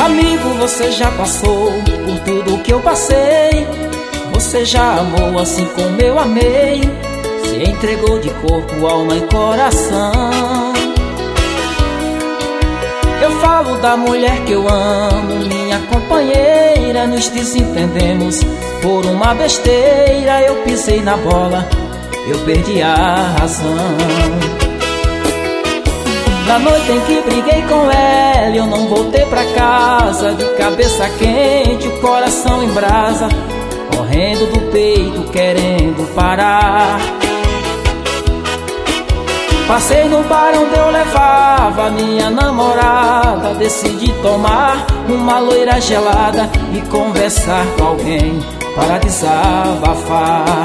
Amigo, você já passou por tudo que eu passei. Você já amou assim como eu amei. Se entregou de corpo, alma e coração. Eu falo da mulher que eu amo, minha companheira. Nos desentendemos por uma besteira. Eu pisei na bola, eu perdi a razão. Na noite em que briguei com ela, eu não voltei pra casa. De cabeça quente, o coração em brasa, correndo do peito, querendo parar. Passei no bar onde eu levava minha namorada. Decidi tomar uma loira gelada e conversar com alguém para desabafar.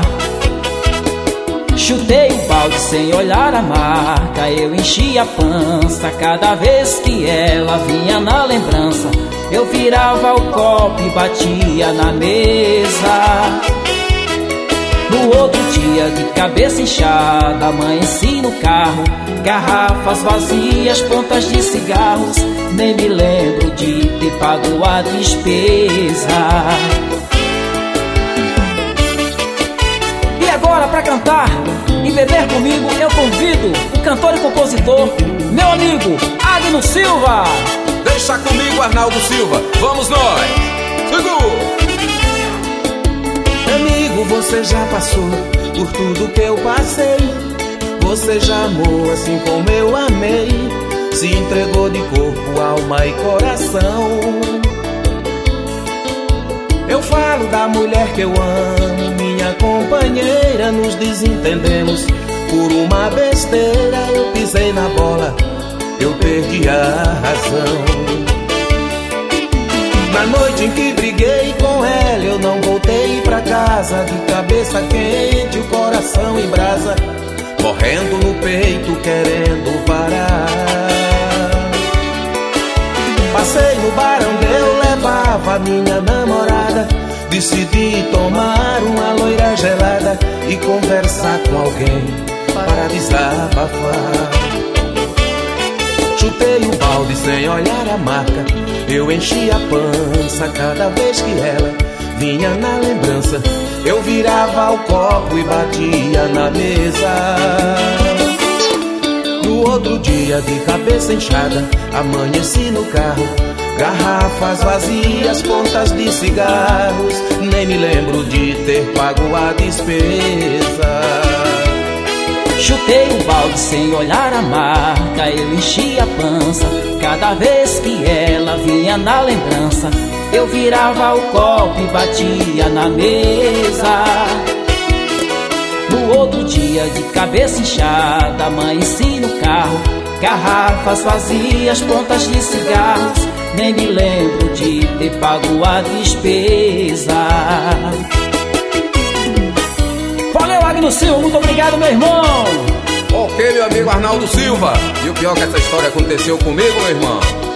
Chutei o balde sem olhar a marca. Eu enchi a pança cada vez que ela vinha na lembrança. Eu virava o copo e batia na mesa. No outro dia, de cabeça inchada, amanheci no carro. Garrafas vazias, pontas de cigarros. Nem me lembro de ter pago a despesa. E agora, pra cantar e beber comigo, eu convido o cantor e compositor, meu amigo Agno Silva. Deixa comigo, Arnaldo Silva, vamos nós! Segura! Amigo, você já passou por tudo que eu passei. Você já amou assim como eu amei. Se entregou de corpo, alma e coração. Eu falo da mulher que eu amo, minha companheira. Nos desentendemos por uma besteira. Eu pisei na bola, eu perdi a razão. Na noite em que briguei com ela, eu não voltei pra casa. De cabeça quente, o coração em brasa, correndo no peito, querendo parar. Passei no bar onde eu levava minha namorada. Decidi tomar uma loira gelada e conversar com alguém para desabafar. Chutei o balde sem olhar a marca. Eu enchi a pança cada vez que ela vinha na lembrança. Eu virava o copo e batia na mesa. No outro dia, de cabeça inchada, amanheci no carro. Garrafas vazias, pontas de cigarros. Nem me lembro de ter pago a despesa. Chutei o balde sem olhar a marca. Eu enchi a pança cada vez que ela vinha na lembrança. Eu virava o copo e batia na mesa. No outro dia, de cabeça inchada, amanheci no carro. Garrafas vazias, pontas de cigarros. Nem me lembro de ter pago a despesa. Valeu, Agno Silva, muito obrigado, meu irmão. Ok, meu amigo Arnaldo Silva. E o pior é que essa história aconteceu comigo, meu irmão.